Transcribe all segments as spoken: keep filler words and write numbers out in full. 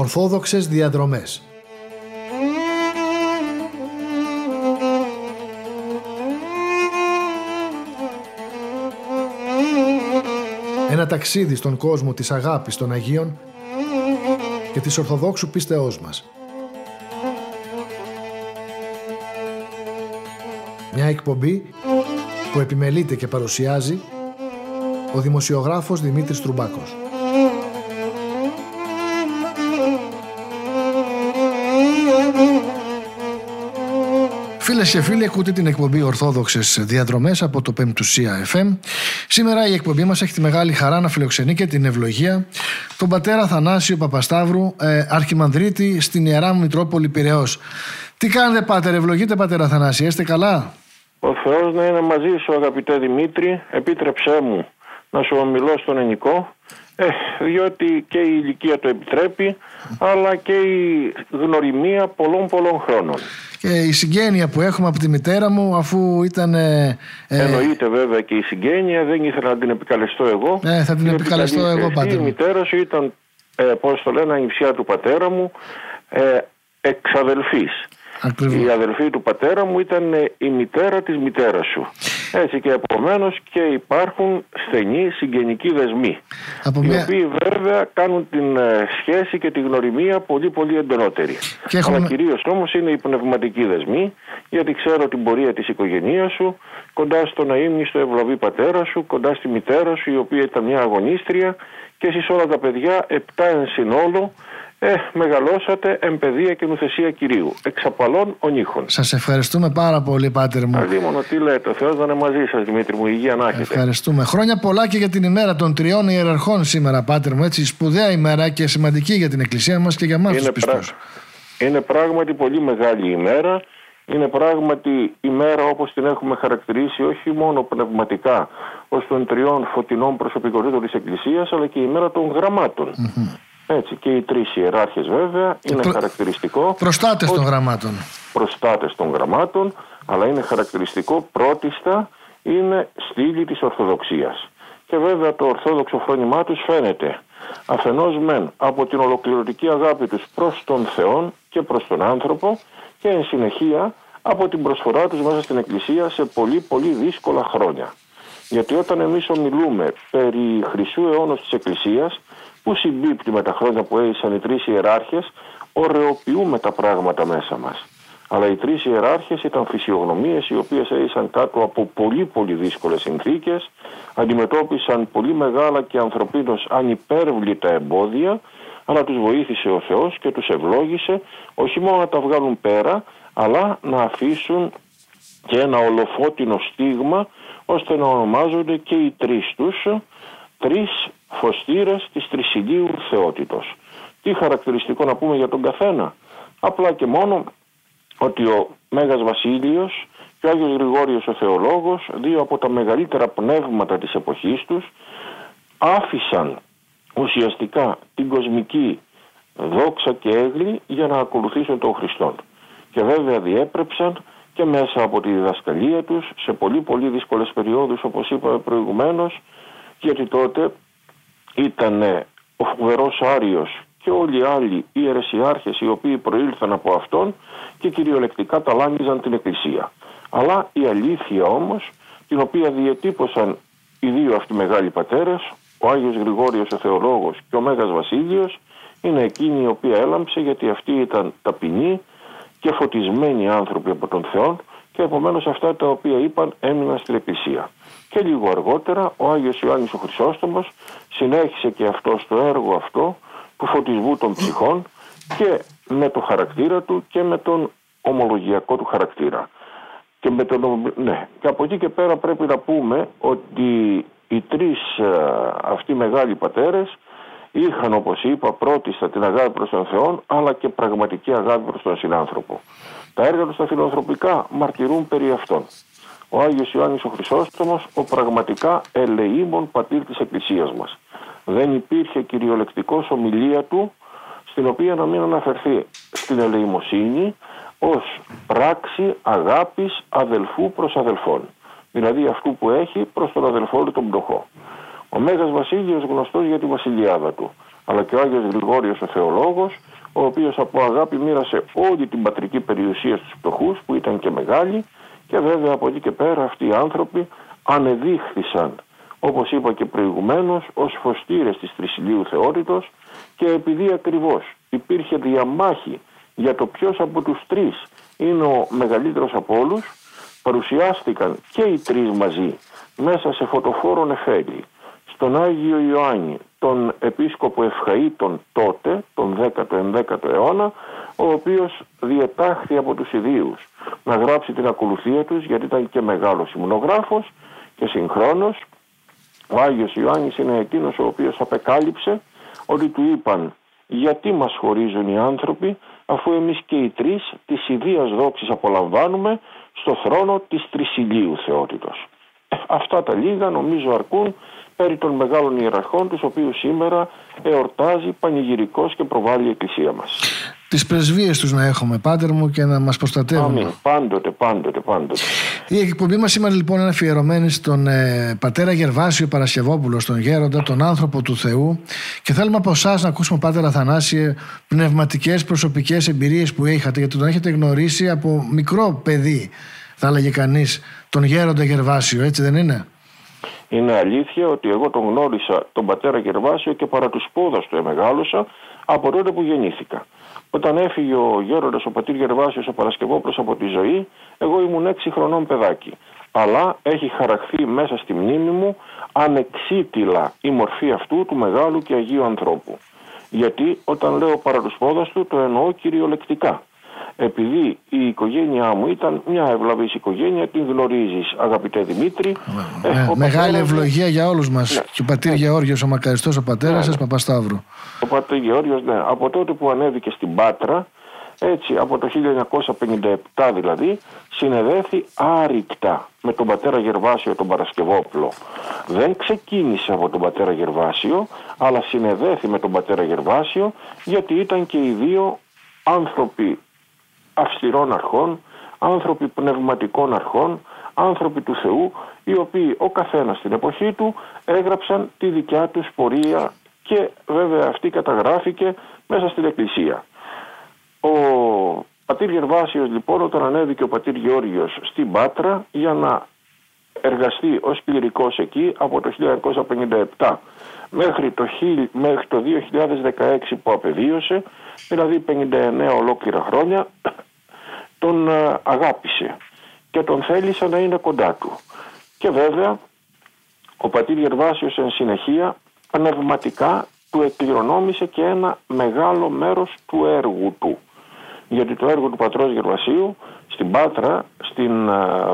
Ορθόδοξες διαδρομές. Ένα ταξίδι στον κόσμο της αγάπης των Αγίων και της Ορθοδόξου πίστεώς μας. Μια εκπομπή που επιμελείται και παρουσιάζει ο δημοσιογράφος Δημήτρης Τρουμπάκος. Φίλες και φίλοι, ακούτε την εκπομπή Ορθόδοξες Διαδρομές από το Πεμπτουσία εφ εμ. Σήμερα η εκπομπή μας έχει τη μεγάλη χαρά να φιλοξενεί και την ευλογία τον πατέρα Θανάσιο Παπασταύρου, ε, αρχιμανδρίτη στην Ιερά Μητρόπολη Πειραιώς. Τι κάνετε, πάτερ, ευλογείτε πατέρα Θανάσιο, είστε καλά? Ο Θεός να είναι μαζί σου, αγαπητέ Δημήτρη. Επίτρεψέ μου να σου ομιλώ στον ενικό, ε, διότι και η ηλικία το επιτρέπει, αλλά και η γνωριμία πολλών πολλών χρόνων. Και η συγγένεια που έχουμε από τη μητέρα μου, αφού ήταν... Ε, Εννοείται βέβαια και η συγγένεια, δεν ήθελα να την επικαλεστώ εγώ. Ε, θα την επικαλεστώ εγώ, πάτερ. Η μητέρα σου ήταν, ε, πώς το λένε, ανιψιά του πατέρα μου, ε, εξαδελφής. Ακριβώς. Η αδελφή του πατέρα μου ήταν η μητέρα της μητέρας σου. Έτσι, και επομένως και υπάρχουν στενοί συγγενικοί δεσμοί, από οι μια... οποίοι βέβαια κάνουν την σχέση και τη γνωριμία πολύ πολύ εντονότερη. Έχουμε... Αλλά κυρίως όμως είναι οι πνευματικοί δεσμοί, γιατί ξέρω την πορεία της οικογένειας σου, κοντά στον αείμνηστο ευλαβή πατέρα σου, κοντά στη μητέρα σου, η οποία ήταν μια αγωνίστρια, και εσείς όλα τα παιδιά, επτά εν συνόλου, Ε, μεγαλώσατε εν παιδεία και νουθεσία Κυρίου, εξαπαλών ονείχων. Σας ευχαριστούμε πάρα πολύ, πάτερ μου. Αλίμονο, τι λέτε, ο Θεός να είναι μαζί σας, Δημήτρη μου, υγεία να έχετε. Ευχαριστούμε. Χρόνια πολλά και για την ημέρα των τριών ιεραρχών σήμερα, πάτερ μου. Έτσι, σπουδαία ημέρα και σημαντική για την Εκκλησία μας και για εμάς τους πιστούς. Πρα... Είναι πράγματι πολύ μεγάλη ημέρα. Είναι πράγματι ημέρα όπως την έχουμε χαρακτηρίσει, όχι μόνο πνευματικά, ως των τριών φωτεινών προσωπικότητων της Εκκλησίας, αλλά και η ημέρα των γραμμάτων. Mm-hmm. Έτσι, και οι τρεις ιεράρχες βέβαια είναι προ... χαρακτηριστικό. Προστάτες των γραμμάτων. Προστάτες των γραμμάτων, αλλά είναι χαρακτηριστικό πρώτιστα είναι στήλη της Ορθοδοξίας. Και βέβαια το ορθόδοξο φρόνημά τους φαίνεται αφενός μεν από την ολοκληρωτική αγάπη τους προς τον Θεό και προς τον άνθρωπο, και εν συνεχεία από την προσφορά τους μέσα στην Εκκλησία σε πολύ πολύ δύσκολα χρόνια. Γιατί όταν εμείς ομιλούμε περί χρυσού αιώνος της Εκκλησίας, που συμπίπτει με τα χρόνια που έζησαν οι τρεις ιεράρχες, ωρεοποιούμε τα πράγματα μέσα μας. Αλλά οι τρεις ιεράρχες ήταν φυσιογνωμίες οι οποίες έζησαν κάτω από πολύ πολύ δύσκολες συνθήκες, αντιμετώπισαν πολύ μεγάλα και ανθρωπίνως ανυπέρβλητα εμπόδια, αλλά τους βοήθησε ο Θεός και τους ευλόγησε όχι μόνο να τα βγάλουν πέρα, αλλά να αφήσουν και ένα ολοφώτινο στίγμα, ώστε να ονομάζονται και οι τρεις τους τρεις φωστήρες της τρισιλίου θεότητος. Τι χαρακτηριστικό να πούμε για τον καθένα? Απλά και μόνο ότι ο Μέγας Βασίλειος και ο Άγιος Γρηγόριος ο Θεολόγος, δύο από τα μεγαλύτερα πνεύματα της εποχής τους, άφησαν ουσιαστικά την κοσμική δόξα και έγκλη για να ακολουθήσουν τον Χριστόν. Και βέβαια διέπρεψαν και μέσα από τη διδασκαλία τους σε πολύ πολύ δύσκολες περιόδους, όπως είπαμε προηγουμένως, γιατί τότε ήταν ο φοβερός Άριος και όλοι οι άλλοι οι αιρεσιάρχες οι οποίοι προήλθαν από αυτόν και κυριολεκτικά ταλάνιζαν την Εκκλησία. Αλλά η αλήθεια όμως, την οποία διετύπωσαν οι δύο αυτοί μεγάλοι πατέρες, ο Άγιος Γρηγόριος ο Θεολόγος και ο Μέγας Βασίλειος, είναι εκείνη η οποία έλαμψε, γιατί αυτοί ήταν ταπεινοί και φωτισμένοι άνθρωποι από τον Θεό, και επομένως αυτά τα οποία είπαν έμειναν στην Εκκλησία. Και λίγο αργότερα ο Άγιος Ιωάννης ο Χρυσόστομος συνέχισε και αυτό στο έργο αυτό του φωτισμού των ψυχών, και με το χαρακτήρα του και με τον ομολογιακό του χαρακτήρα. Και, με τον, ναι. και από εκεί και πέρα πρέπει να πούμε ότι οι τρεις αυτοί μεγάλοι πατέρες είχαν, όπως είπα, πρώτιστα την αγάπη προς τον Θεό, αλλά και πραγματική αγάπη προς τον συνάνθρωπο. Τα έργα τους τα φιλανθρωπικά μαρτυρούν περί αυτών. Ο Άγιος Ιωάννης ο Χρυσόστομος, ο πραγματικά ελεήμων πατήρ της Εκκλησίας μας. Δεν υπήρχε κυριολεκτικός ομιλία του στην οποία να μην αναφερθεί στην ελεημοσύνη ως πράξη αγάπης αδελφού προς αδελφόν. Δηλαδή αυτού που έχει προς τον αδελφό του τον πτωχό. Ο Μέγας Βασίλειος γνωστός για τη βασιλιάδα του, αλλά και ο Άγιος Γρηγόριος ο Θεολόγος, ο οποίος από αγάπη μοίρασε όλη την πατρική περιουσία στους φτωχούς, που ήταν και μεγάλη, και βέβαια από εκεί και πέρα αυτοί οι άνθρωποι ανεδείχθησαν, όπως είπα και προηγουμένως, ως φωστήρες της Τρισιλείου Θεότητος, και επειδή ακριβώς υπήρχε διαμάχη για το ποιος από τους τρεις είναι ο μεγαλύτερος από όλους, παρουσιάστηκαν και οι τρεις μαζί μέσα σε φωτοφόρο νεφέλη στον Άγιο Ιωάννη, τον επίσκοπο Ευχαΐτων τότε, τον δέκατο ενδέκατο αιώνα, ο οποίος διετάχθη από τους ιδίους να γράψει την ακολουθία τους, γιατί ήταν και μεγάλος υμνογράφος, και συγχρόνως ο Άγιος Ιωάννης είναι εκείνος ο οποίος απεκάλυψε ότι του είπαν: γιατί μας χωρίζουν οι άνθρωποι, αφού εμείς και οι τρεις της ιδίας δόξης απολαμβάνουμε στο θρόνο της Τρισιλείου Θεότητος. Αυτά τα λίγα νομίζω αρκούν περί των μεγάλων ιεραρχών, τους οποίους σήμερα εορτάζει πανηγυρικώς και προβάλλει η Εκκλησία μας. Τις πρεσβείες τους να έχουμε, Πάτερ μου, και να μας προστατεύουν. Αμήν. Πάντοτε, πάντοτε, πάντοτε. Η εκπομπή μας σήμερα λοιπόν είναι αφιερωμένη στον ε, πατέρα Γερβάσιο Παρασκευόπουλο, τον γέροντα, τον άνθρωπο του Θεού, και θέλουμε από εσάς να ακούσουμε, Πάτερ Αθανάσιε, πνευματικές προσωπικές εμπειρίες που είχατε, γιατί τον έχετε γνωρίσει από μικρό παιδί, θα έλεγε κανείς, τον γέροντα Γερβάσιο, έτσι δεν είναι? Είναι αλήθεια ότι εγώ τον γνώρισα τον πατέρα Γερβάσιο και παρά τους πόδας του εμεγάλωσα από τότε που γεννήθηκα. Όταν έφυγε ο γέροντας ο πατήρ Γερβάσιος ο Παρασκευόπουλος από τη ζωή, εγώ ήμουν έξι χρονών παιδάκι. Αλλά έχει χαραχθεί μέσα στη μνήμη μου ανεξίτηλα η μορφή αυτού του μεγάλου και αγίου ανθρώπου. Γιατί όταν λέω παρά τους πόδας του, το εννοώ κυριολεκτικά. Επειδή η οικογένειά μου ήταν μια ευλαβής οικογένεια, την γνωρίζεις, αγαπητέ Δημήτρη. Ε, ε, μεγάλη ευλογία μου... για όλους μας. Ναι. Και ο πατήρ ναι. Γεώργιος ο Μακαριστός, ο πατέρας ναι. σας, Παπασταύρου. Ο πατήρ Γεώργιος, ναι. Από τότε που ανέβηκε στην Πάτρα, έτσι από το χίλια εννιακόσια πενήντα επτά δηλαδή, συνεδέθη άρρηκτα με τον πατέρα Γερβάσιο τον Παρασκευόπουλο. Δεν ξεκίνησε από τον πατέρα Γερβάσιο, αλλά συνεδέθη με τον πατέρα Γερβάσιο, γιατί ήταν και οι δύο άνθρωποι αυστηρών αρχών, άνθρωποι πνευματικών αρχών, άνθρωποι του Θεού, οι οποίοι ο καθένας στην εποχή του έγραψαν τη δικιά τους πορεία και βέβαια αυτή καταγράφηκε μέσα στην Εκκλησία. Ο πατήρ Γερβάσιος λοιπόν, όταν ανέβηκε ο πατήρ Γεώργιος στην Πάτρα για να εργαστεί ως κληρικός εκεί από το χίλια εννιακόσια πενήντα επτά μέχρι το, μέχρι το δύο χιλιάδες δεκαέξι που απεβίωσε, δηλαδή πενήντα εννέα ολόκληρα χρόνια, τον αγάπησε και τον θέλησε να είναι κοντά του. Και βέβαια ο πατήρ Γερβάσιος εν συνεχεία πνευματικά του εκκληρονόμησε και ένα μεγάλο μέρος του έργου του. Γιατί το έργο του πατρός Γερβασίου στην Πάτρα, στην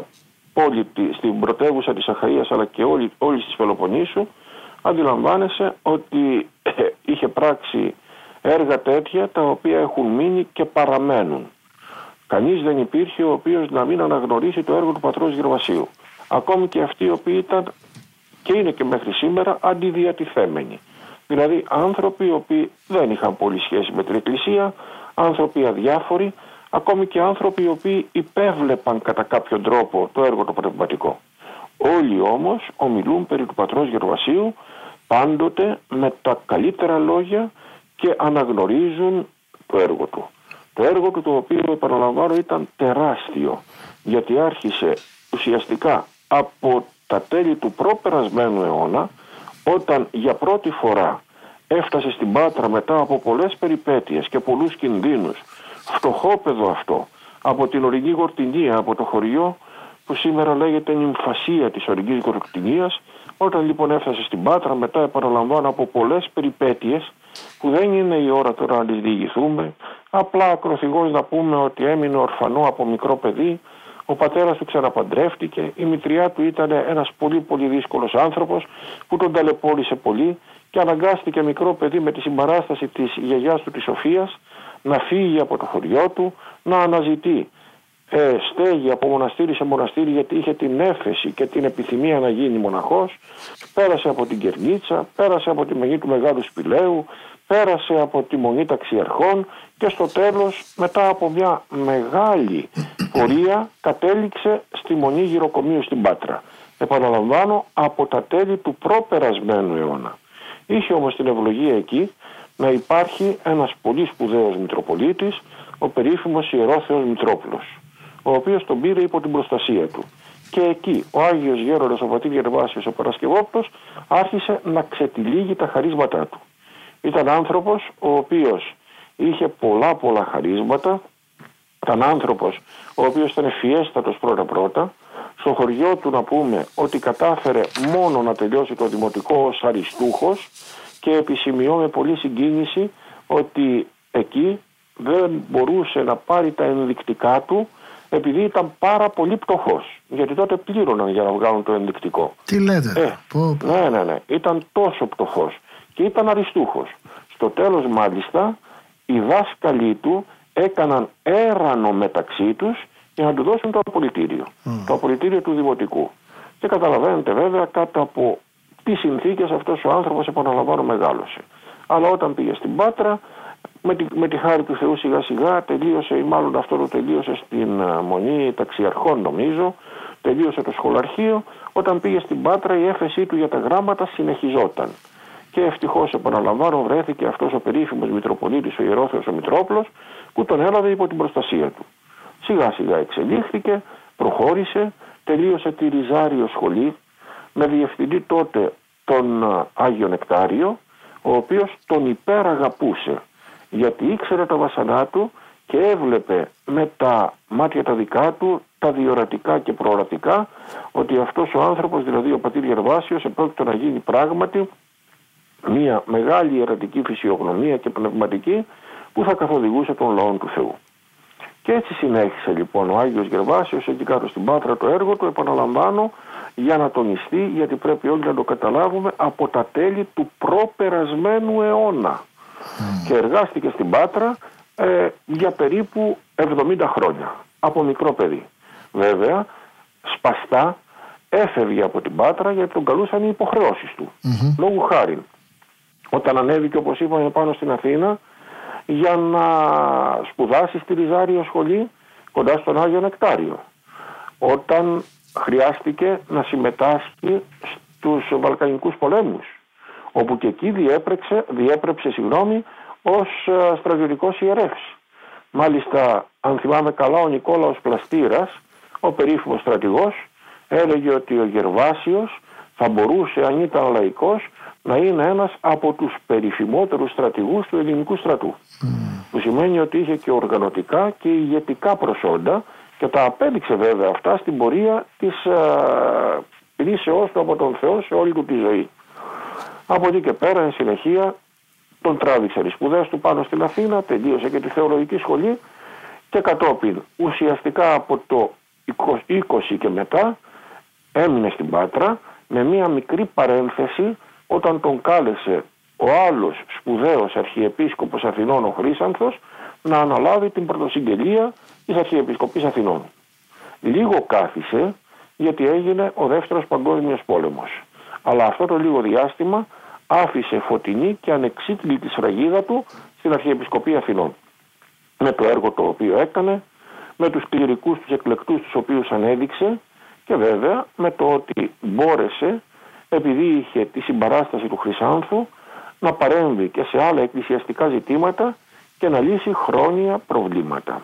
πόλη, στην πρωτεύουσα της Αχαΐας, αλλά και όλη, όλης της Πελοποννήσου, αντιλαμβάνεσαι ότι είχε πράξει έργα τέτοια τα οποία έχουν μείνει και παραμένουν. Κανείς δεν υπήρχε ο οποίος να μην αναγνωρίσει το έργο του πατρός Γερβασίου. Ακόμη και αυτοί οι οποίοι ήταν και είναι και μέχρι σήμερα αντιδιατηθέμενοι. Δηλαδή άνθρωποι οι οποίοι δεν είχαν πολύ σχέση με την Εκκλησία, άνθρωποι αδιάφοροι, ακόμη και άνθρωποι οι οποίοι υπέβλεπαν κατά κάποιον τρόπο το έργο το πνευματικό. Όλοι όμως ομιλούν περί του πατρός Γερβασίου πάντοτε με τα καλύτερα λόγια και αναγνωρίζουν το έργο του. Το έργο του, το οποίο επαναλαμβάνω ήταν τεράστιο, γιατί άρχισε ουσιαστικά από τα τέλη του προπερασμένου αιώνα, όταν για πρώτη φορά έφτασε στην Πάτρα μετά από πολλές περιπέτειες και πολλούς κινδύνους, φτωχόπεδο αυτό, από την Ορεινή Γορτινία, από το χωριό που σήμερα λέγεται Νυμφασία της Ορεινής Γορτινίας. Όταν λοιπόν έφτασε στην Πάτρα, μετά επαναλαμβάνω από πολλές περιπέτειες που δεν είναι η ώρα τώρα να τις διηγηθούμε, απλά ακροθυγώς να πούμε ότι έμεινε ορφανό από μικρό παιδί, ο πατέρας του ξαναπαντρεύτηκε, η μητριά του ήταν ένας πολύ πολύ δύσκολος άνθρωπος που τον ταλαιπώρησε πολύ και αναγκάστηκε μικρό παιδί με τη συμπαράσταση της γιαγιάς του της Σοφίας να φύγει από το χωριό του, να αναζητεί ε, στέγη από μοναστήρι σε μοναστήρι, γιατί είχε την έφεση και την επιθυμία να γίνει μοναχός. Πέρασε από την Κερνίτσα, πέρασε από τη Μονή του Μεγάλου Σπηλαίου, πέρασε από τη Μονή Ταξιαρχών και στο τέλος, μετά από μια μεγάλη πορεία, κατέληξε στη Μονή Γυροκομείου στην Πάτρα. Επαναλαμβάνω, από τα τέλη του προπερασμένου αιώνα. Είχε όμως την ευλογία εκεί να υπάρχει ένας πολύ σπουδαίος Μητροπολίτης, ο περίφημος Ιερόθεος Μητρόπουλος, ο οποίος τον πήρε υπό την προστασία του. Και εκεί ο Άγιος Γέροντας, ο πατήρ Γερβάσιος ο Παρασκευόπουλος, άρχισε να ξετυλίγει τα χαρίσματά του. Ήταν άνθρωπος ο οποίος είχε πολλά πολλά χαρίσματα, ήταν άνθρωπος ο οποίος ήταν ευφιέστατος πρώτα-πρώτα. Στο χωριό του να πούμε ότι κατάφερε μόνο να τελειώσει το δημοτικό ως αριστούχος και επισημειώ με πολλή συγκίνηση ότι εκεί δεν μπορούσε να πάρει τα ενδεικτικά του επειδή ήταν πάρα πολύ πτωχός. Γιατί τότε πλήρωναν για να βγάλουν το ενδεικτικό. Τι λέτε. Ε, πω, πω. Ναι, ναι, ναι. Ήταν τόσο πτωχός και ήταν αριστούχος. Στο τέλος μάλιστα οι δάσκαλοι του έκαναν έρανο μεταξύ τους για να του δώσουν το απολυτήριο. Mm. Το απολυτήριο του δημοτικού. Και καταλαβαίνετε βέβαια κάτω από τι συνθήκες αυτός ο άνθρωπος, επαναλαμβάνω, μεγάλωσε. Αλλά όταν πήγε στην Πάτρα, με τη, με τη χάρη του Θεού σιγά σιγά τελείωσε, ή μάλλον αυτό το τελείωσε στην uh, Μονή Ταξιαρχών νομίζω, τελείωσε το σχολαρχείο. Όταν πήγε στην Πάτρα η έφεσή του για τα γράμματα συνεχιζόταν. Και ευτυχώς, επαναλαμβάνω, βρέθηκε αυτός ο περίφημος Μητροπολίτης, ο Ιερόθεος ο Μητρόπουλος, που τον έλαβε υπό την προστασία του. Σιγά σιγά εξελίχθηκε, προχώρησε, τελείωσε τη Ριζάριο σχολή με διευθυντή τότε τον Άγιο Νεκτάριο, ο οποίος τον υπεραγαπούσε, γιατί ήξερε τα βασανά του και έβλεπε με τα μάτια τα δικά του, τα διορατικά και προορατικά, ότι αυτός ο άνθρωπος, δηλαδή ο πατήρ Γερβάσιος, επρόκειτο να γίνει πράγματι μια μεγάλη ιερατική φυσιογνωμία και πνευματική που θα καθοδηγούσε τον λαό του Θεού. Και έτσι συνέχισε λοιπόν ο Άγιος Γερβάσιος εκεί κάτω στην Πάτρα το έργο του, επαναλαμβάνω, για να τονιστεί, γιατί πρέπει όλοι να το καταλάβουμε, από τα τέλη του προπερασμένου αιώνα. Mm. Και εργάστηκε στην Πάτρα ε, για περίπου εβδομήντα χρόνια, από μικρό παιδί. Βέβαια, σπαστά έφευγε από την Πάτρα γιατί τον καλούσαν οι υποχρεώσεις του. Mm-hmm. Λόγου χάριν. Όταν ανέβηκε, όπως είπαμε, πάνω στην Αθήνα για να σπουδάσει στη Ριζάριο σχολή κοντά στον Άγιο Νεκτάριο. Όταν χρειάστηκε να συμμετάσχει στους Βαλκανικούς πολέμους, όπου και εκεί διέπρεξε, διέπρεψε συγγνώμη, ως στρατιωτικός ιερεύς. Μάλιστα, αν θυμάμαι καλά, ο Νικόλαος Πλαστήρας, ο περίφημος στρατηγός, έλεγε ότι ο Γερβάσιος θα μπορούσε, αν ήταν λαϊκός, να είναι ένας από τους περίφημότερους στρατηγούς του ελληνικού στρατού. Mm. Που σημαίνει ότι είχε και οργανωτικά και ηγετικά προσόντα και τα απέδειξε βέβαια αυτά στην πορεία της πλήσεώς του από τον Θεό σε όλη του τη ζωή. Από εκεί και πέρα, εν συνεχεία, τον τράβηξαν οι σπουδές του πάνω στην Αθήνα, τελείωσε και τη θεολογική σχολή και κατόπιν ουσιαστικά από το είκοσι και μετά έμεινε στην Πάτρα με μία μικρή παρένθεση όταν τον κάλεσε ο άλλος σπουδαίος Αρχιεπίσκοπος Αθηνών, ο Χρύσανθος, να αναλάβει την πρωτοσυγγελία της Αρχιεπισκοπής Αθηνών. Λίγο κάθισε γιατί έγινε ο δεύτερος παγκόσμιος πόλεμος. Αλλά αυτό το λίγο διάστημα άφησε φωτεινή και ανεξίτηλη σφραγίδα του στην Αρχιεπισκοπή Αθηνών. Με το έργο το οποίο έκανε, με τους κληρικούς τους εκλεκτούς τους οποίους ανέδειξε και βέβαια με το ότι μπόρεσε, επειδή είχε τη συμπαράσταση του Χρυσάνθου, να παρέμβει και σε άλλα εκκλησιαστικά ζητήματα και να λύσει χρόνια προβλήματα.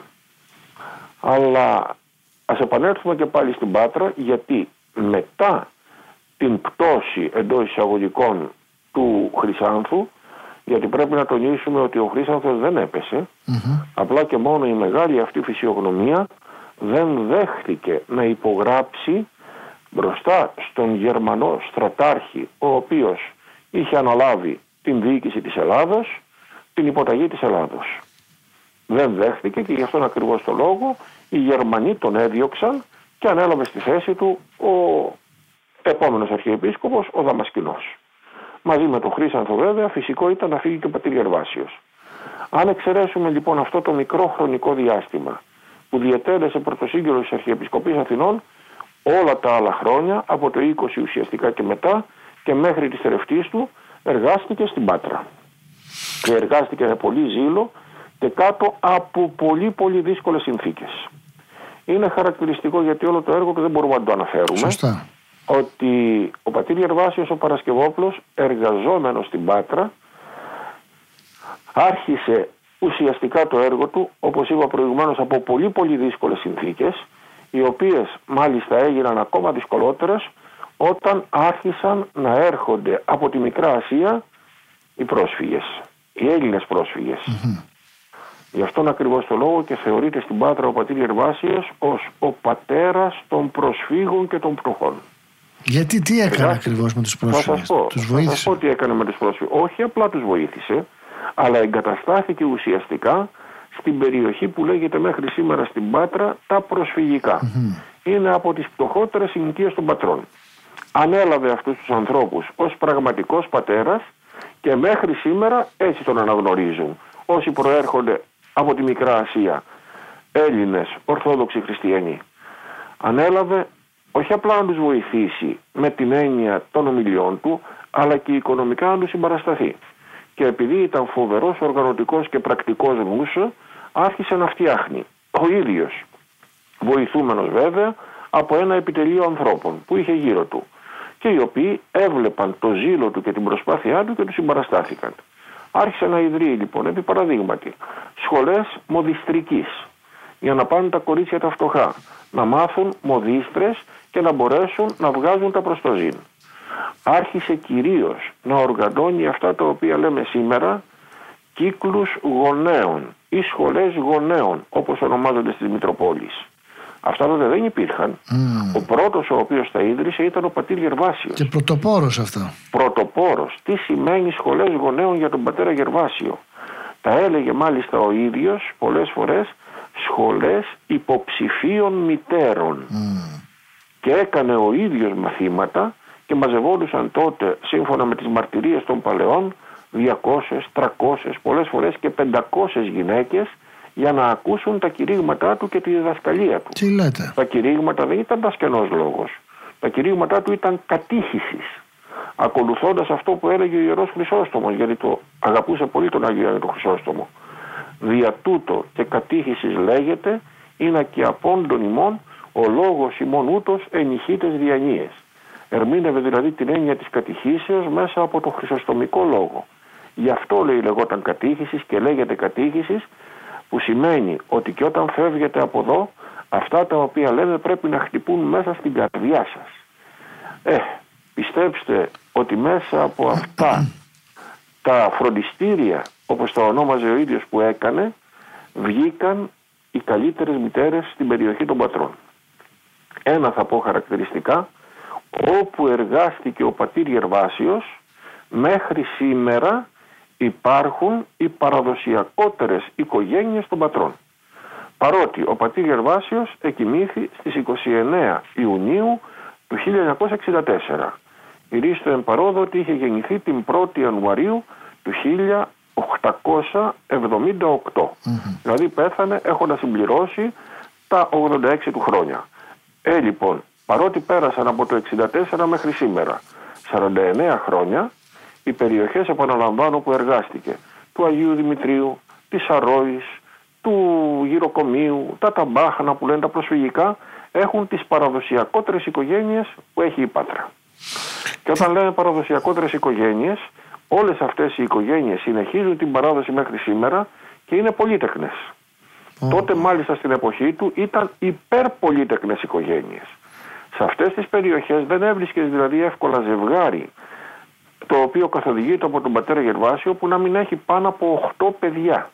Αλλά ας επανέλθουμε και πάλι στην Πάτρα, γιατί μετά την πτώση εντός εισαγωγικών του Χρυσάνθου, γιατί πρέπει να τονίσουμε ότι ο Χρύσανθος δεν έπεσε, mm-hmm. απλά και μόνο η μεγάλη αυτή φυσιογνωμία δεν δέχτηκε να υπογράψει μπροστά στον Γερμανό στρατάρχη, ο οποίος είχε αναλάβει την διοίκηση της Ελλάδος, την υποταγή της Ελλάδος. Δεν δέχτηκε και γι' αυτόν ακριβώς το λόγο οι Γερμανοί τον έδιωξαν και ανέλαβε στη θέση του ο επόμενος Αρχιεπίσκοπος, ο Δαμασκηνός. Μαζί με τον Χρύσανθο βέβαια φυσικό ήταν να φύγει και ο πατήρ Γερβάσιος. Αν εξαιρέσουμε λοιπόν αυτό το μικρό χρονικό διάστημα που διετέλεσε πρωτοσύγγελος της Αρχιεπισκοπής Αθηνών, όλα τα άλλα χρόνια, από το είκοσι ουσιαστικά και μετά και μέχρι της θερευτής του, εργάστηκε στην Πάτρα. Και εργάστηκε με πολύ ζήλο και κάτω από πολύ πολύ δύσκολες συνθήκες. Είναι χαρακτηριστικό, γιατί όλο το έργο του δεν μπορούμε να το αναφέρουμε. Σωστά. Ότι ο πατήρ Γερβάσιος ο Παρασκευόπουλος, εργαζόμενος στην Πάτρα, άρχισε ουσιαστικά το έργο του, όπως είπα προηγουμένως, από πολύ πολύ δύσκολες συνθήκες, οι οποίες μάλιστα έγιναν ακόμα δυσκολότερες όταν άρχισαν να έρχονται από τη Μικρά Ασία οι πρόσφυγες, οι Έλληνες πρόσφυγες. Mm-hmm. Γι' αυτόν ακριβώς το λόγο και θεωρείται στην Πάτρα ο πατήρ Γερβάσιος ως ο πατέρας των προσφύγων και των προχών. Γιατί τι έκανε Φυγά... ακριβώς με τους πρόσφυγες? Θα σας πω, τους βοήθησε? Θα σας πω τι έκανε με τους πρόσφυγες. Όχι απλά τους βοήθησε, αλλά εγκαταστάθηκε ουσιαστικά στην περιοχή που λέγεται μέχρι σήμερα στην Πάτρα τα προσφυγικά. Mm-hmm. Είναι από τις φτωχότερες συνοικίες των πατρών. Ανέλαβε αυτούς τους ανθρώπους ως πραγματικός πατέρας και μέχρι σήμερα έτσι τον αναγνωρίζουν όσοι προέρχονται από τη Μικρά Ασία, Έλληνες, Ορθόδοξοι Χριστιανοί. Ανέλαβε όχι απλά να τους βοηθήσει με την έννοια των ομιλιών του, αλλά και οικονομικά να τους συμπαρασταθεί. Και επειδή ήταν φοβερός οργανωτικός και πρακτικός νους, άρχισε να φτιάχνει ο ίδιος, βοηθούμενος βέβαια από ένα επιτελείο ανθρώπων που είχε γύρω του και οι οποίοι έβλεπαν το ζήλο του και την προσπάθειά του και του συμπαραστάθηκαν. Άρχισε να ιδρύει λοιπόν, επί παραδείγματι, σχολές μοδιστρικής για να πάνε τα κορίτσια τα φτωχά να μάθουν μοδίστρες και να μπορέσουν να βγάζουν τα προστοζήν. Άρχισε κυρίως να οργανώνει αυτά τα οποία λέμε σήμερα κύκλους γονέων ή σχολές γονέων, όπως ονομάζονται στις Μητροπόλεις. Αυτά βέβαια δεν υπήρχαν. Mm. Ο πρώτος ο οποίος τα ίδρυσε ήταν ο πατήρ Γερβάσιος. Και πρωτοπόρος αυτά. Πρωτοπόρος. Τι σημαίνει σχολές γονέων για τον πατέρα Γερβάσιο? Τα έλεγε μάλιστα ο ίδιος πολλές φορές σχολές υποψηφίων μητέρων. Mm. Και έκανε ο ίδιος μαθήματα και μαζευόντουσαν τότε σύμφωνα με τις μαρτυρίες των παλαιών διακόσιες, τριακόσιες, πολλές φορές και πεντακόσιες γυναίκες για να ακούσουν τα κηρύγματά του και τη διδασκαλία του. Τι λέτε? Τα κηρύγματα δεν ήταν τασκενός λόγος. Τα κηρύγματά του ήταν κατήχησης. Ακολουθώντας αυτό που έλεγε ο Ιερός Χρυσόστομος, γιατί το αγαπούσε πολύ τον Άγιο Ιωάννη τον Χρυσόστομο. Δια τούτο και κατήχησης λέγεται, είναι και απόντων ημών ο λόγος ημών ούτως ενηχείτες διανοίες. Ερμήνευε δηλαδή την έννοια της κατηχήσεως μέσα από τον χρυσοστομικό λόγο. Γι' αυτό λέει λεγόταν κατήχησης και λέγεται κατήχησης, που σημαίνει ότι και όταν φεύγετε από εδώ, αυτά τα οποία λέμε πρέπει να χτυπούν μέσα στην καρδιά σας. Ε, πιστέψτε ότι μέσα από αυτά τα φροντιστήρια, όπως τα ονόμαζε ο ίδιος που έκανε, βγήκαν οι καλύτερες μητέρες στην περιοχή των πατρών. Ένα θα πω χαρακτηριστικά, όπου εργάστηκε ο πατήρ Γερβάσιος, μέχρι σήμερα υπάρχουν οι παραδοσιακότερες οικογένειες των πατρών. Παρότι ο πατήρ Γερβάσιος εκοιμήθη στις είκοσι εννέα Ιουνίου του χίλια εννιακόσια εξήντα τέσσερα. Ηρίστο εν παρόδο ότι είχε γεννηθεί την πρώτη Ιανουαρίου του χίλια οκτακόσια εβδομήντα οκτώ. Mm-hmm. Δηλαδή πέθανε έχοντας συμπληρώσει τα ογδόντα έξι του χρόνια. Ε, λοιπόν, παρότι πέρασαν από το εξήντα τέσσερα μέχρι σήμερα σαράντα εννέα χρόνια, οι περιοχές, επαναλαμβάνω, που εργάστηκε, του Αγίου Δημητρίου, της Αρρώης, του Γυροκομείου, τα Ταμπάχνα που λένε τα προσφυγικά, έχουν τις παραδοσιακότερες οικογένειες που έχει η Πάτρα. Και όταν λέμε παραδοσιακότερες οικογένειες, όλες αυτές οι οικογένειες συνεχίζουν την παράδοση μέχρι σήμερα και είναι πολύτεκνες. Mm. Τότε μάλιστα στην εποχή του ήταν υπερπολύτεκνες οικογένειες. Σε αυτές τις περιοχές δεν έβρισκες δηλαδή εύκολα ζευγάρι το οποίο καθοδηγείται από τον πατέρα Γερβάσιο που να μην έχει πάνω από οκτώ παιδιά,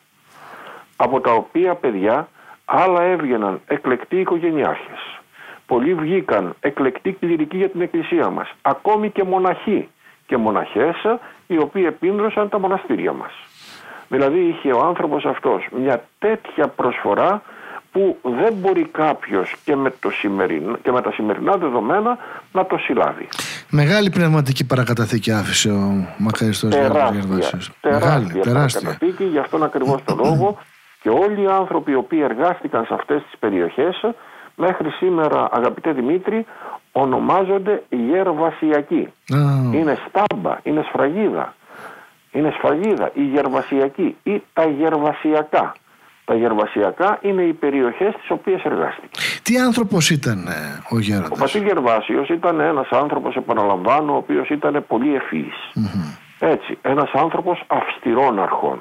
από τα οποία παιδιά άλλα έβγαιναν εκλεκτοί οικογενειάρχες. Πολλοί βγήκαν εκλεκτοί κληρικοί για την εκκλησία μας, ακόμη και μοναχοί και μοναχές οι οποίοι επίνδρωσαν τα μοναστήρια μας. Δηλαδή είχε ο άνθρωπος αυτός μια τέτοια προσφορά που δεν μπορεί κάποιος και με, το σημερινό, και με τα σημερινά δεδομένα να το συλλάβει. Μεγάλη πνευματική παρακαταθήκη άφησε ο μακαριστός Γερβάσιος. Τεράστια παρακαταθήκη, γι' αυτόν ακριβώς τον λόγο και όλοι οι άνθρωποι οι οποίοι εργάστηκαν σε αυτές τις περιοχές μέχρι σήμερα, αγαπητέ Δημήτρη, ονομάζονται γερβασιακοί. Oh. Είναι στάμπα, είναι σφραγίδα. Είναι σφραγίδα, η γερβασιακή ή τα γερβασιακά. Τα γερβασιακά είναι οι περιοχές τις οποίες εργάστηκε. Τι άνθρωπος ήταν ε, ο Γέροντας? Ο πατήρ Γερβάσιος ήταν ένας άνθρωπος, επαναλαμβάνω, ο οποίος ήταν πολύ ευφυής. Mm-hmm. Έτσι, ένας άνθρωπος αυστηρών αρχών.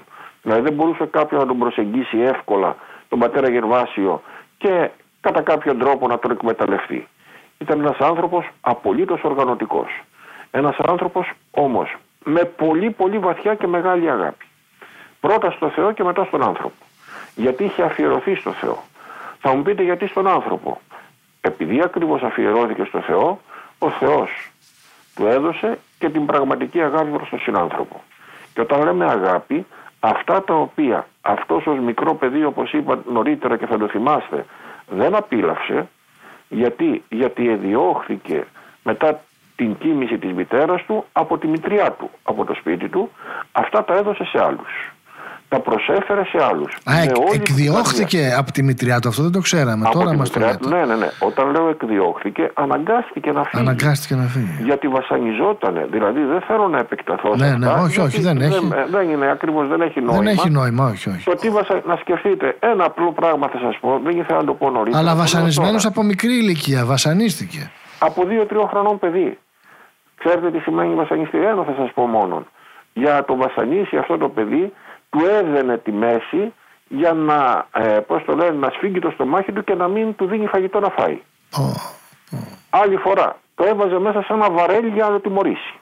Δηλαδή δεν μπορούσε κάποιος να τον προσεγγίσει εύκολα τον πατέρα Γερβάσιο και κατά κάποιον τρόπο να τον εκμεταλλευτεί. Ήταν ένας άνθρωπος απολύτως οργανωτικός. Ένας άνθρωπος όμως με πολύ πολύ βαθιά και μεγάλη αγάπη. Πρώτα στο Θεό και μετά στον άνθρωπο. Γιατί είχε αφιερωθεί στο Θεό. Θα μου πείτε γιατί στον άνθρωπο. Επειδή ακριβώς αφιερώθηκε στο Θεό, ο Θεός του έδωσε και την πραγματική αγάπη προς τον συνάνθρωπο. Και όταν λέμε αγάπη, αυτά τα οποία αυτός ως μικρό παιδί, όπως είπα νωρίτερα και θα το θυμάστε, δεν απίλαυσε, γιατί, γιατί εδιώχθηκε μετά την κοίμηση της μητέρας του από τη μητριά του, από το σπίτι του, αυτά τα έδωσε σε άλλους. Τα προσέφερε σε άλλους. Α, εκ, εκδιώχθηκε από τη μητριά του, αυτό δεν το ξέραμε. Από Τώρα μας το λέτε. Ναι, ναι, ναι. Όταν λέω εκδιώχθηκε, αναγκάστηκε να φύγει. Αναγκάστηκε να φύγει. Γιατί βασανιζότανε. Δηλαδή δεν θέλω να επεκταθώ σε ναι, ναι, αυτά. όχι, όχι, δεν δεν, έχει. Δεν, δεν είναι ακριβώς, δεν έχει νόημα. Δεν έχει νόημα, όχι, όχι. Το τι βασα... Να σκεφτείτε, ένα απλό πράγμα θα σας πω, δεν ήθελα να το πω νωρίτερα. Αλλά βασανισμένος από μικρή ηλικία, βασανίστηκε. Από δύο-τρία χρονών παιδί. Ξέρετε τι σημαίνει βασανιστή? Ένα θα σας πω μόνον. Για να το βασανίσει αυτό το παιδί, του έδαινε τη μέση για να, ε, πώς το λένε, να σφίγγει το στομάχι του και να μην του δίνει φαγητό να φάει. Oh, oh. Άλλη φορά το έβαζε μέσα σε ένα βαρέλι για να το τιμωρήσει.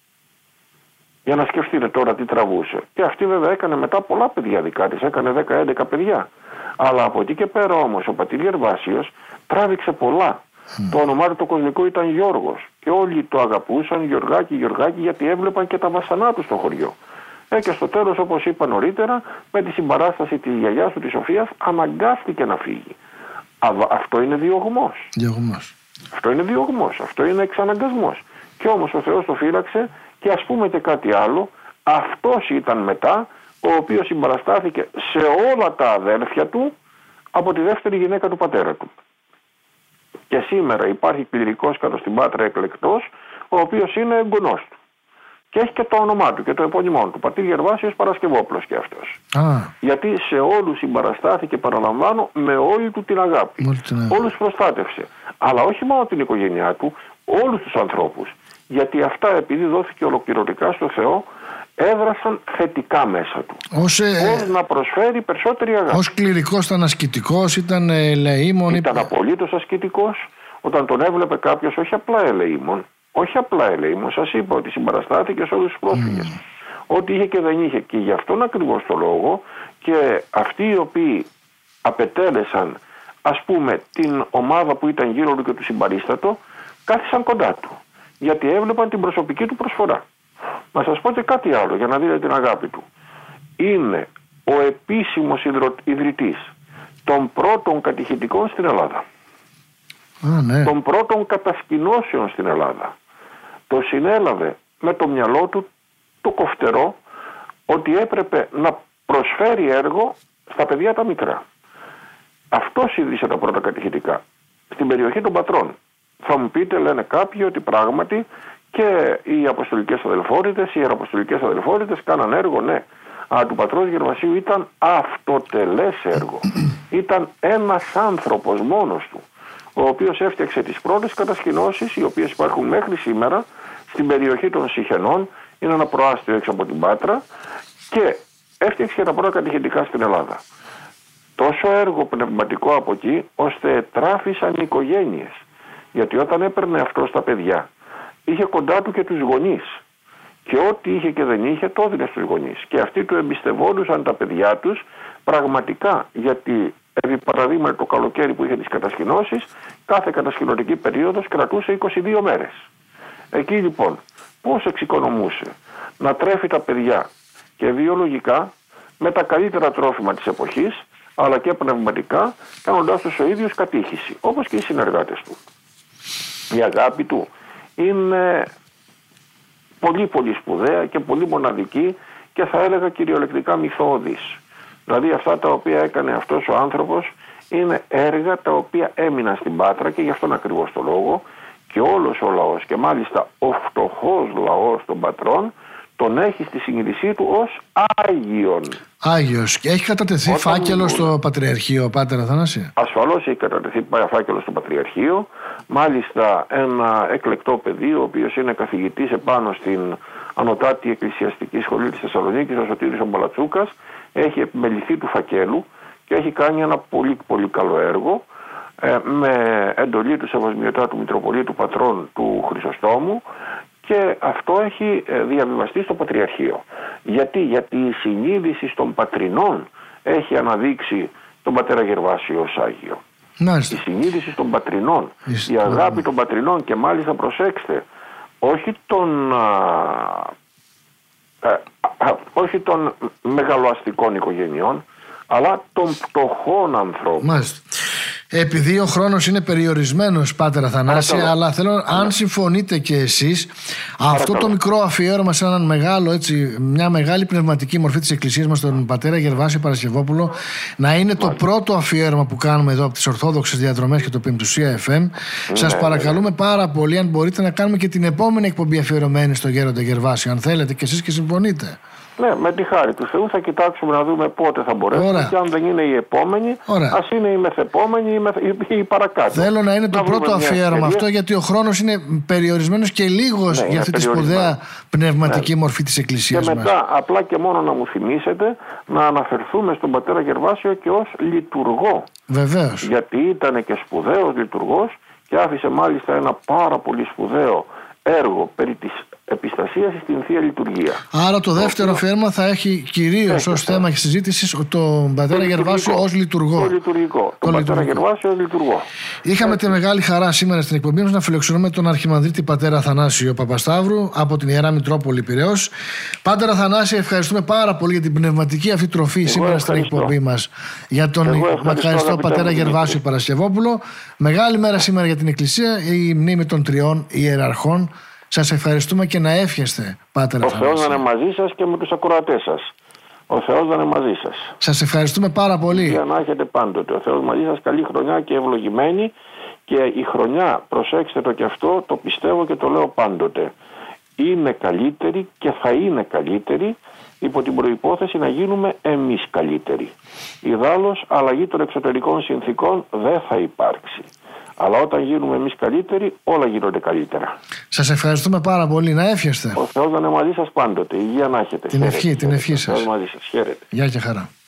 Για να σκεφτείτε τώρα τι τραβούσε. Και αυτή βέβαια έκανε μετά πολλά παιδιά δικά της, έκανε δέκα έντεκα παιδιά. Αλλά από εκεί και πέρα όμως ο πατήρ Γερβάσιος τράβηξε πολλά. Mm. Το όνομά του το κοσμικό ήταν Γιώργος. Και όλοι το αγαπούσαν Γιωργάκη, Γιωργάκη, γιατί έβλεπαν και τα βασανά του στο χωριό. Ε, και στο τέλος, όπως είπα νωρίτερα, με τη συμπαράσταση της γιαγιάς του της Σοφίας, αναγκάστηκε να φύγει. Α, αυτό είναι διωγμός. Διωγμός. Αυτό είναι διωγμός. Αυτό είναι εξαναγκασμός. Και όμως ο Θεός το φύλαξε και ας πούμε και κάτι άλλο. Αυτός ήταν μετά ο οποίος συμπαραστάθηκε σε όλα τα αδέλφια του από τη δεύτερη γυναίκα του πατέρα του. Και σήμερα υπάρχει κληρικός κάτω στην Πάτρα εκλεκτός, ο οποίος είναι εγγονός του. Και έχει και το όνομά του και το επώνυμό του. Πατήρ Γερβάσιος Παρασκευόπουλος και αυτός. Ah. Γιατί σε όλους συμπαραστάθηκε, παραλαμβάνω, με όλη του την αγάπη. Την... Όλους προστάτευσε. Αλλά όχι μόνο την οικογένειά του, όλους τους ανθρώπους. Γιατί αυτά, επειδή δόθηκε ολοκληρωτικά στο Θεό, έδρασαν θετικά μέσα του. Ως, ε... Ως να προσφέρει περισσότερη αγάπη. Ως κληρικός ήταν ασκητικός, ήταν ελεήμων. Ήταν ή... απολύτως ασκητικός. Όταν τον έβλεπε κάποιος, όχι απλά ελεήμων. Όχι απλά ελεήμων, σας είπα ότι συμπαραστάθηκε σε όλους τους πρόσφυγες. Mm. Ό,τι είχε και δεν είχε. Και γι' αυτόν ακριβώς το λόγο και αυτοί οι οποίοι απετέλεσαν, ας πούμε, την ομάδα που ήταν γύρω του και του συμπαρίστατο, κάθισαν κοντά του. Γιατί έβλεπαν την προσωπική του προσφορά. Να σας πω και κάτι άλλο για να δείτε την αγάπη του. Είναι ο επίσημος ιδρυτής των πρώτων κατηχητικών στην Ελλάδα. Ah, ναι. Των πρώτων κατασκηνώσεων στην Ελλάδα. Το συνέλαβε με το μυαλό του το κοφτερό ότι έπρεπε να προσφέρει έργο στα παιδιά τα μικρά. Αυτός ίδρυσε τα πρώτα κατηχητικά στην περιοχή των Πατρών. Θα μου πείτε, λένε κάποιοι, ότι πράγματι και οι αποστολικές αδελφότητες, οι ιεραποστολικές αδελφότητες κάναν έργο, ναι. Αλλά του πατρός Γερβασίου ήταν αυτοτελές έργο. Ήταν ένας άνθρωπος μόνος του, ο οποίος έφτιαξε τις πρώτες κατασκηνώσεις, οι οποίες υπάρχουν μέχρι σήμερα στην περιοχή των Σιχενών, είναι ένα προάστιο έξω από την Πάτρα, και έφτιαξε και τα πρώτα κατηχητικά στην Ελλάδα. Τόσο έργο πνευματικό από εκεί, ώστε τράφησαν οι οικογένειες. Γιατί όταν έπαιρνε αυτό στα παιδιά, είχε κοντά του και τους γονείς. Και ό,τι είχε και δεν είχε, το έδινε στους γονείς. Και αυτοί του εμπιστευόντουσαν τα παιδιά τους πραγματικά, γιατί επί παραδείγματι το καλοκαίρι που είχε τις κατασκηνώσεις, κάθε κατασκηνωτική περίοδος κρατούσε είκοσι δύο μέρες. Εκεί λοιπόν πώς εξοικονομούσε? Να τρέφει τα παιδιά και βιολογικά με τα καλύτερα τρόφιμα της εποχής, αλλά και πνευματικά, κάνοντάς τους ο ίδιος κατήχηση, όπως και οι συνεργάτες του. Η αγάπη του είναι πολύ πολύ σπουδαία και πολύ μοναδική και θα έλεγα κυριολεκτικά μυθώδης. Δηλαδή αυτά τα οποία έκανε αυτός ο άνθρωπος είναι έργα τα οποία έμειναν στην Πάτρα, και γι' αυτόν ακριβώς το λόγο και όλος ο λαός, και μάλιστα ο φτωχός λαός των Πατρών, τον έχει στη συγκρισή του ως Άγιον. Άγιος. Και έχει κατατεθεί Όταν φάκελο στο Πατριαρχείο, Πάτερ Αθανάση? Ασφαλώς έχει κατατεθεί φάκελο στο Πατριαρχείο. Μάλιστα ένα εκλεκτό παιδί, ο οποίος είναι καθηγητής επάνω στην Ανωτάτη Εκκλησιαστική Σχολή της Θεσσαλονίκης, ο Σωτήρης ο Μπαλατσούκας, έχει επιμεληθεί του φακέλου και έχει κάνει ένα πολύ πολύ καλό έργο ε, με εντολή του Σεβασμιωτάτου Μητροπολίτου Πατρών του Χρυσοστόμου, και αυτό έχει διαβιβαστεί στο Πατριαρχείο. Γιατί, Γιατί η συνείδηση των πατρινών έχει αναδείξει τον πατέρα Γερβάσιο ως Άγιο. Μάλιστα. Η συνείδηση των πατρινών, η αγάπη των πατρινών, και μάλιστα προσέξτε, όχι των, α, α, όχι των μεγαλοαστικών οικογενειών, αλλά των φτωχών ανθρώπων. Μάλιστα. Επειδή ο χρόνος είναι περιορισμένος, Πάτερ Αθανάση, Παρακαλώ. αλλά θέλω, ναι. αν συμφωνείτε και εσείς, αυτό Παρακαλώ. το μικρό αφιέρωμα σε έναν μεγάλο, έτσι, μια μεγάλη πνευματική μορφή της Εκκλησίας μας, τον πατέρα Γερβάσιο Παρασκευόπουλο, να είναι Μάλιστα. το πρώτο αφιέρωμα που κάνουμε εδώ από τις Ορθόδοξες Διαδρομές και το Πεμπτουσία εφ εμ. Ναι, Σας παρακαλούμε ναι. πάρα πολύ, αν μπορείτε, να κάνουμε και την επόμενη εκπομπή αφιερωμένη στο Γέροντα Γερβάσιο, αν θέλετε και εσείς και συμφωνείτε. Ναι, με τη χάρη του Θεού θα κοιτάξουμε να δούμε πότε θα μπορέσουμε. Ωραία. Και αν δεν είναι η επόμενη, ας είναι η μεθεπόμενη ή, μεθ... ή παρακάτω. Θέλω να είναι το να πρώτο αφιέρωμα αυτό, γιατί ο χρόνος είναι περιορισμένος και λίγος ναι, για αυτή τη σπουδαία πνευματική ναι. μορφή της Εκκλησίας μας. Και μετά, μας. απλά και μόνο να μου θυμίσετε να αναφερθούμε στον πατέρα Γερβάσιο και ως λειτουργό. Βεβαίως. Γιατί ήταν και σπουδαίος λειτουργός και άφησε μάλιστα ένα πάρα πολύ σπουδαίο έργο περί της επιστασίας στην Θεία Λειτουργία. Άρα το δεύτερο αφιέρωμα θα έχει κυρίως ως θέμα και συζήτηση τον πατέρα Γερβάσιο ως λειτουργό. Το λειτουργικό. Τον πατέρα Γερβάσιο ως λειτουργό. Είχαμε Έτσι. τη μεγάλη χαρά σήμερα στην εκπομπή μας να φιλοξενούμε τον Αρχιμανδρίτη πατέρα Αθανάσιο Παπασταύρου από την Ιερά Μητρόπολη Πειραιώς. Πατέρα Αθανάση, ευχαριστούμε πάρα πολύ για την πνευματική αυτή τροφή Εγώ σήμερα ευχαριστώ. στην εκπομπή μας. Για τον μακαριστό πατέρα Γερβάσιο Παρασκευόπουλο. Μεγάλη μέρα σήμερα για την Εκκλησία, η μνήμη των τριών ιεραρχών. Σας ευχαριστούμε και να εύχεστε, Πάτερ Αθανάση. Ο Θεός να είναι μαζί σας και με τους ακροατές σας. Ο Θεός να είναι μαζί σας. Σας ευχαριστούμε πάρα πολύ. Για να έχετε πάντοτε. Ο Θεός μαζί σας, καλή χρονιά και ευλογημένη. Και η χρονιά, προσέξτε το και αυτό, το πιστεύω και το λέω πάντοτε, είναι καλύτερη και θα είναι καλύτερη υπό την προϋπόθεση να γίνουμε εμείς καλύτεροι. Ιδάλλως, αλλαγή των εξωτερικών συνθήκων δεν θα υπάρξει. Αλλά όταν γίνουμε εμείς καλύτεροι, όλα γίνονται καλύτερα. Σας ευχαριστούμε πάρα πολύ. Να εύχεστε. Ο Θεός να είναι μαζί σας πάντοτε. Υγεία να έχετε. Την ευχή, την ευχή σας. Ο Θεός μαζί σας. Χαίρετε. Γεια και χαρά.